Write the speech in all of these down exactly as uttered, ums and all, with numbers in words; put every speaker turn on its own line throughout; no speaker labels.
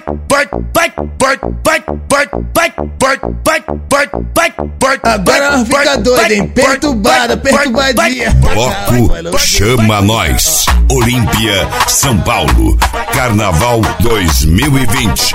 vai, vai, vai, vai, vai, vai, vai, vai, vai, vai, vai.
Agora ela fica doida, hein? Perturbada, perturbadinha.
Bloco Chama Nós. Olímpia, São Paulo. Carnaval dois mil e vinte.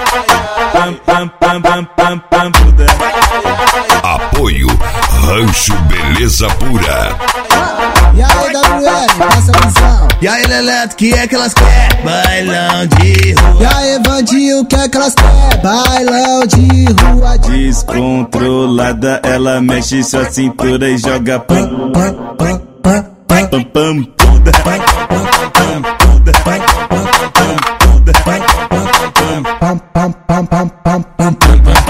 Apoio Rancho Beleza Pura.
E aí, W L, passa a visão.
E aí, Leleto, que é que elas querem? Bailão de rua.
E aí, Vandinho, o que é que elas querem? Bailão de rua.
Descontrolada, ela mexe sua cintura e joga pam, pam, pam, pam, pam, pam, pam, toda. Pam, pam, pam, toda. Pam, pam, pam, toda. Pam, pam, pam, pam, pam, pam, pam, pam,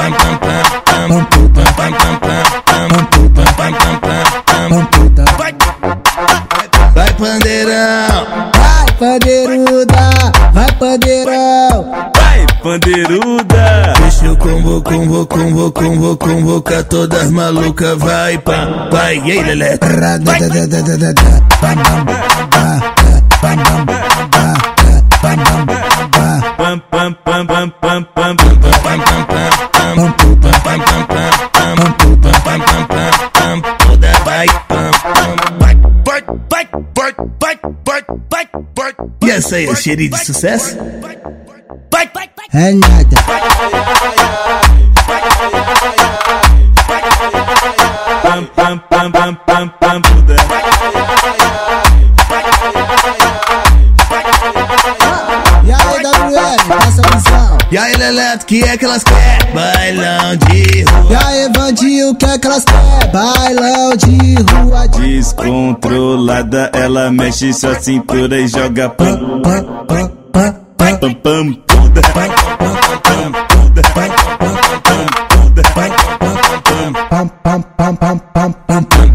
vai pandeirão,
vai pandeiruda, vai pandeirão,
vai pandeiruda.
Deixa eu convo, convo, convo, convo, convocar todas malucas, vai pá, vai, e aí, Lelé.
Pam, pam, pam, pam, pam, pam,
toda vai, pam,
vai, vai, vai, vai, vai, vai, vai, vai.
E essa aí é cheirinho de sucesso?
Vai, vai, vai.
É nada.
pam, pam, pam, pam, pam, pam,
E aí, W L, passa a visão.
E aí, Leleto, que é que elas querem? Bailão de rua.
E aí, Vandinho, o que é que elas querem? Bailão de rua.
Descontrolada, ela mexe sua cintura e joga pam, pam, pam, pam, pam, pam, pam, toda. Pam, pam, pam, toda. Pam, pam, pam, toda. Pam, pam, pam, pam, pam, pam, pam, pam,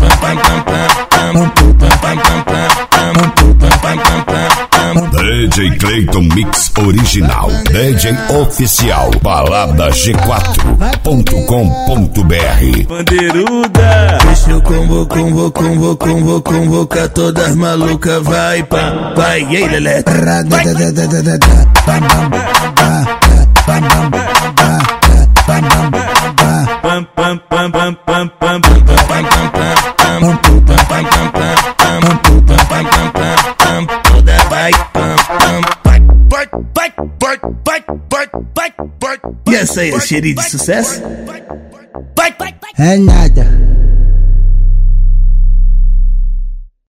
D J Clayton Mix Original. D J Oficial. Balada G quatro ponto com ponto B R.
Pandeiruda.
Deixa eu convo, convo, convo, convo, convocar todas malucas, vai pá, vai, e aí, Lelé.
Pam, pam, pam, pam, pam, pam,
toda vai, pam, pam,
Vai, vai, vai, vai, vai, vai, vai, vai.
e essa aí é cheirinho de sucesso?
Vai, vai, vai.
É nada.